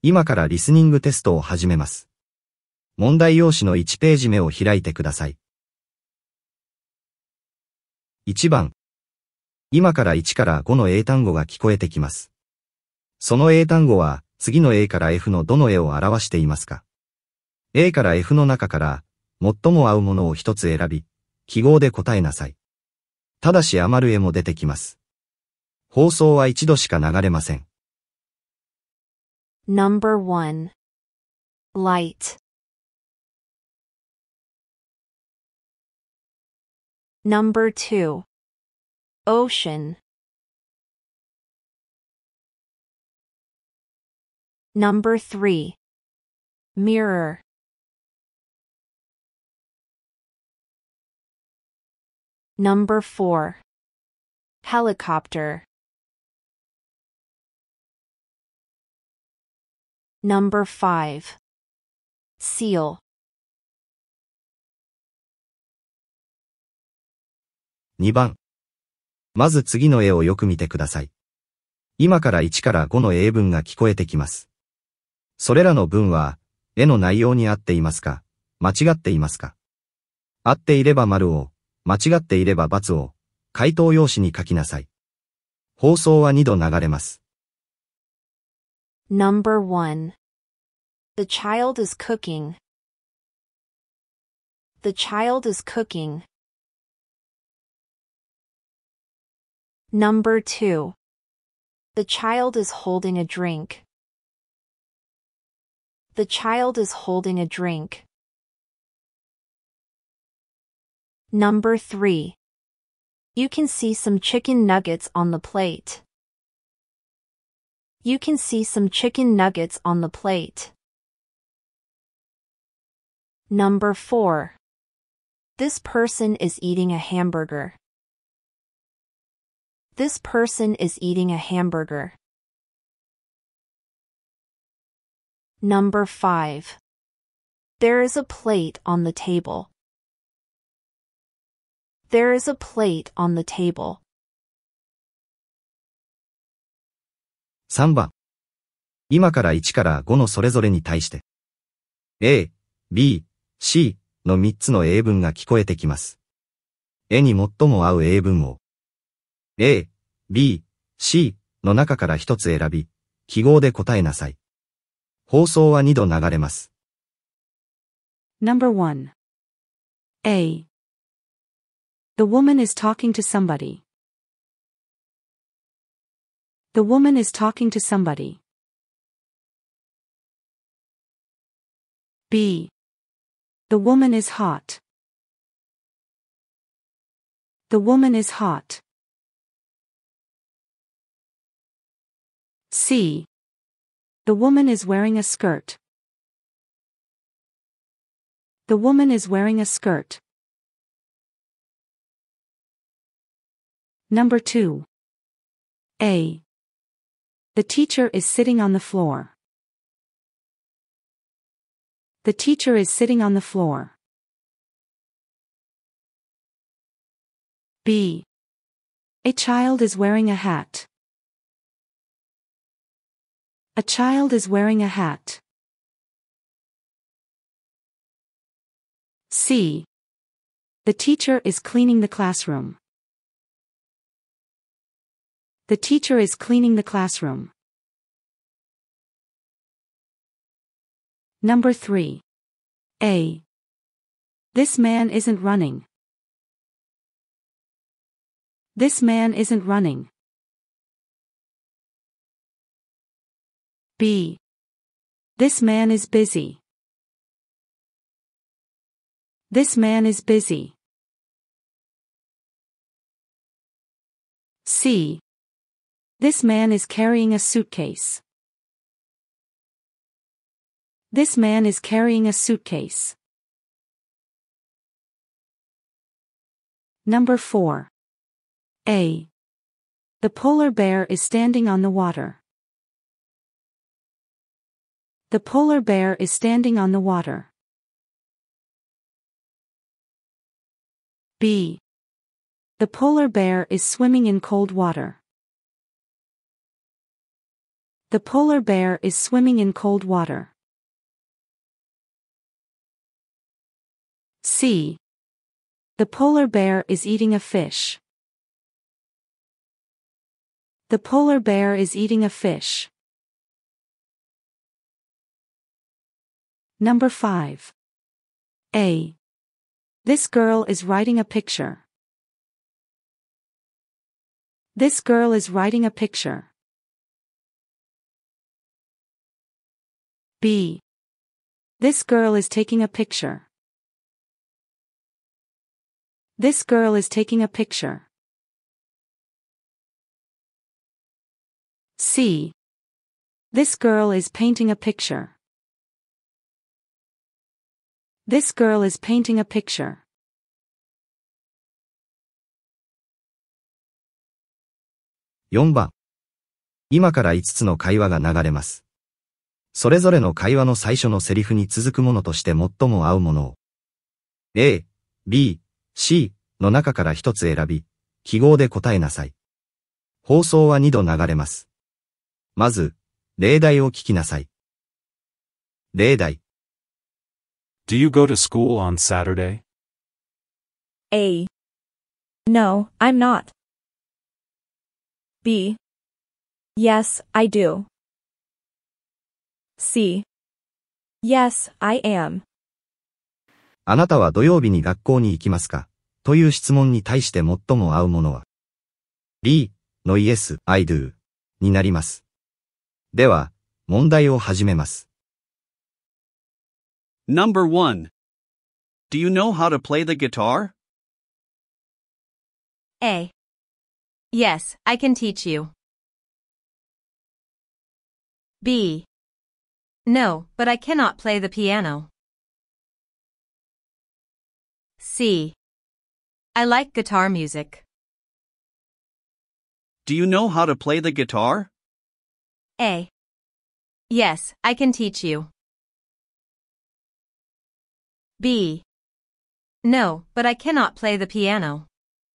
今からリスニングテストを始めます。問題用紙の1ページ目を開いてください。1番。今から1から5の英単語が聞こえてきます。その英単語は次の A から F のどの絵を表していますか？ A から F の中から最も合うものを一つ選び、記号で答えなさい。ただし余る絵も出てきます。放送は一度しか流れません。 Number 1. Light. Number 2. Ocean. Number 3. Mirror. Number 4. Helicopter. Number 5. Seal. 2番。まず次の絵をよく見てください。今から1から5の英文が聞こえてきます。それらの文は、絵の内容に合っていますか、間違っていますか？合っていれば丸を、間違っていれば×を、回答用紙に書きなさい。放送は2度流れます。 Number 1. The child is cooking. The child is cooking. Number 2. The child is holding a drink. The child is holding a drink. Number 3. You can see some chicken nuggets on the plate. You can see some chicken nuggets on the plate. Number 4. This person is eating a hamburger. This person is eating a hamburger. Number 5. There is a plate on the table. There is a plate on the table. 3番。今から1から5のそれぞれに対して、A、B、C の3つの英文が聞こえてきます。絵に最も合う英文を、A、B、C の中から一つ選び、記号で答えなさい。放送は2度流れます。 Number 1. A. The woman is talking to somebody. The woman is talking to somebody. B. The woman is hot. The woman is hot. C. The woman is wearing a skirt. The woman is wearing a skirt. Number 2. A. The teacher is sitting on the floor. The teacher is sitting on the floor. B. A child is wearing a hat. A child is wearing a hat. C. The teacher is cleaning the classroom. The teacher is cleaning the classroom. Number 3. A. This man isn't running. This man isn't running. B. This man is busy. This man is busy. C. This man is carrying a suitcase. This man is carrying a suitcase. Number 4. A. The polar bear is standing on the water. The polar bear is standing on the water. B. The polar bear is swimming in cold water. The polar bear is swimming in cold water. C. The polar bear is eating a fish. The polar bear is eating a fish. Number 5. A. This girl is writing a picture. This girl is writing a picture. B. This girl is taking a picture. This girl is taking a picture. C. This girl is painting a picture. This girl is painting a picture. 4番。今から5つの会話が流れます。それぞれの会話の最初のセリフに続くものとして最も合うものを A、B、C の中から1つ選び、記号で答えなさい。放送は2度流れます。まず、例題を聞きなさい。例題。 Do you go to school on Saturday? A. No, I'm not. B. Yes, I do. C. Yes, I am. あなたは土曜日に学校に行きますかという質問に対して最も合うものは B の Yes, I do になります。では、問題を始めます。 Number 1. Do you know how to play the guitar? A. Yes, I can teach you. B. No, but I cannot play the piano. C. I like guitar music. Do you know how to play the guitar? A. Yes, I can teach you. B. No, but I cannot play the piano.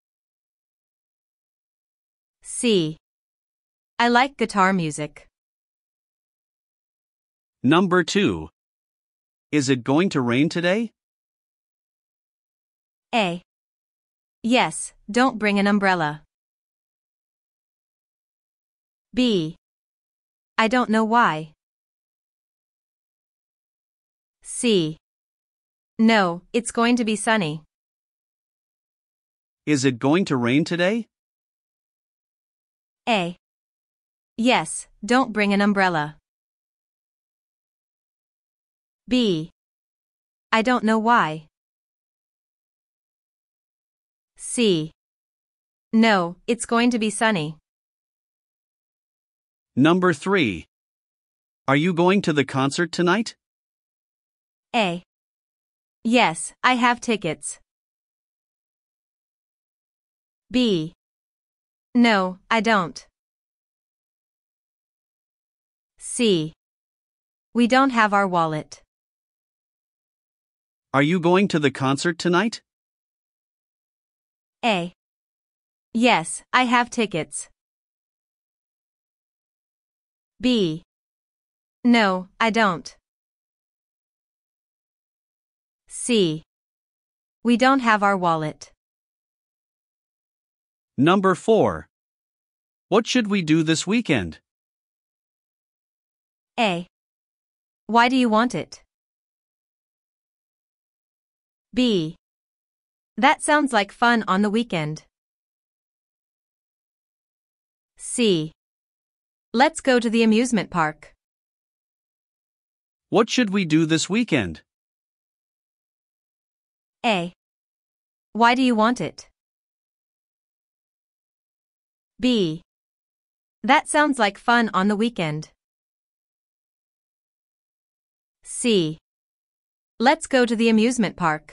C. I like guitar music. Number 2. Is it going to rain today? A. Yes, don't bring an umbrella. B. I don't know why. C. No, it's going to be sunny. Is it going to rain today? A. Yes, don't bring an umbrella. B. I don't know why. C. No, it's going to be sunny. Number 3. Are you going to the concert tonight? A. Yes, I have tickets. B. No, I don't. C. We don't have our wallet. Are you going to the concert tonight? A. Yes, I have tickets. B. No, I don't. C. We don't have our wallet. Number 4. What should we do this weekend? A. Why do you want it? B. That sounds like fun on the weekend. C. Let's go to the amusement park. What should we do this weekend? A. Why do you want it? B. That sounds like fun on the weekend. C. Let's go to the amusement park.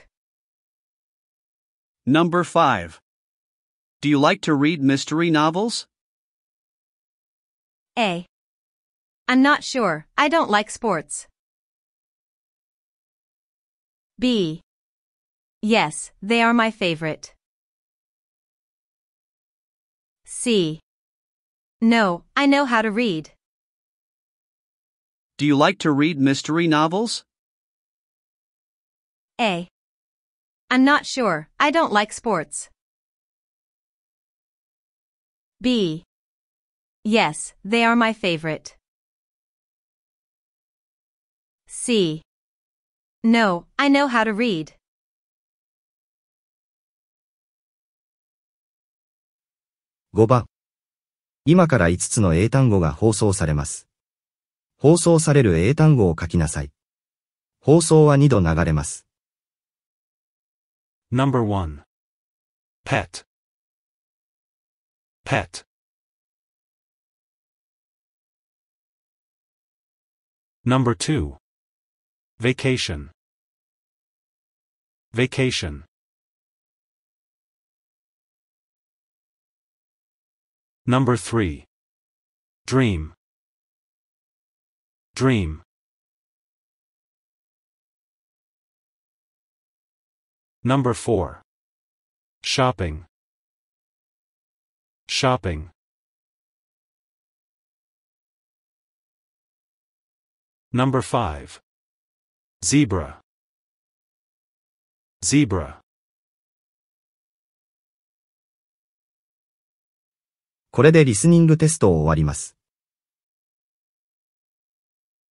Number 5. Do you like to read mystery novels? A. I'm not sure, I don't like sports. B. Yes, they are my favorite. C. No, I know how to read. Do you like to read mystery novels? A. I'm not sure. I don't like sports. B. Yes, they are my favorite. C. No, I know how to read. 5番。今から5つの英単語が放送されます。放送される英単語を書きなさい。放送は2度流れます。 Number 1. Pet. Pet. Number 2. Vacation. Vacation. Number 3. Dream. Dream. Number 4. Shopping. Shopping. Number 5. Zebra. Zebra. これでリスニングテストを終わります。